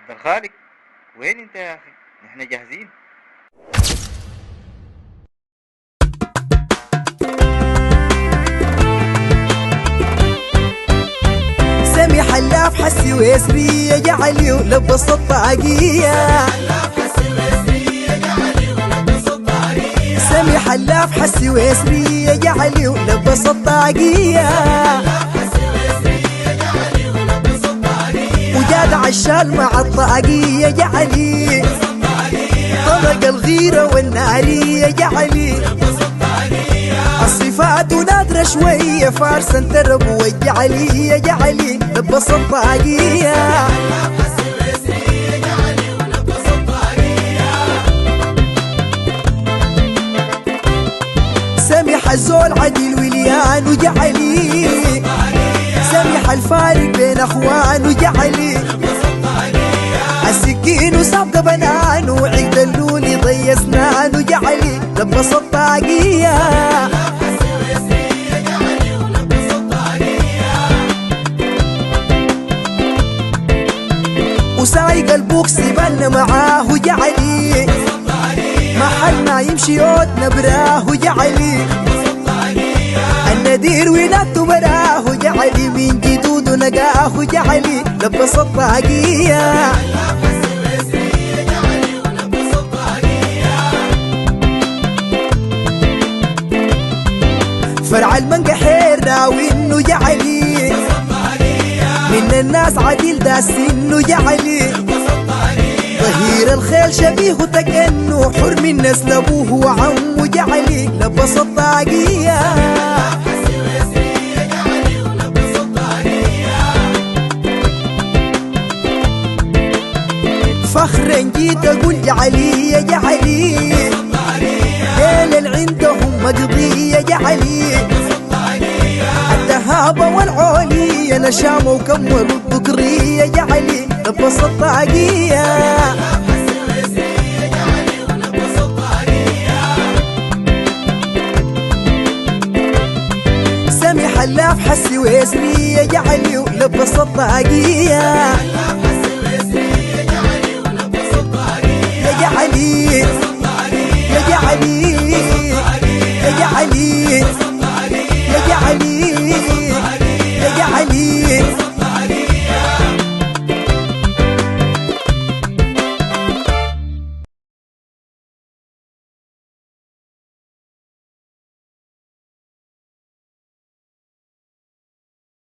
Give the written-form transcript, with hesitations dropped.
عبد الخالق، وين انت يا اخي؟ نحن جاهزين. سامي حلاف حسي ويسري يا علي ولبس الطاقية. سامي حلاف حسي ويسري يا علي ولبس الطاقية. وجاد عشال مع الطاقية يا علي، طلق الغيرة والنارية يا علي. الصفات نادرة شوية فارسا ترب ويا علي يا علي لبس الطاقية. سمح الزول عديل وليان وجعلي، سمح الفارق بين اخوان وجعلي. السكين وسابق بنان وعيد اللولي ضي اسنان وجعلي لبس الطاقية. وسايق البوكسي بنا معاه وجعلي، محل ما يمشي يوتنا براه وجعلي. الندير ولادته براه وجعلي، من جدود نقاه وجعلي لبس الطاقية. فرع المنقى حير ناوي انه جعلي، من الناس عديل داس انه جعلي. ظهير الخيل شبيه تكنه، حر من نسل ابوه وعمه جعلي لبس الطاقية. فخرا جيت اقول جعلي يا جعلي، ليل اللي عندهم مقضية جعلي. الذهابة والعولية نشامة وكمروا الذكرية جعلي لبس الطاقية. سامي حلاف حسي ويسري يا جعلي ولبس الطاقية. يا جعلي يا جعلي يا جعلي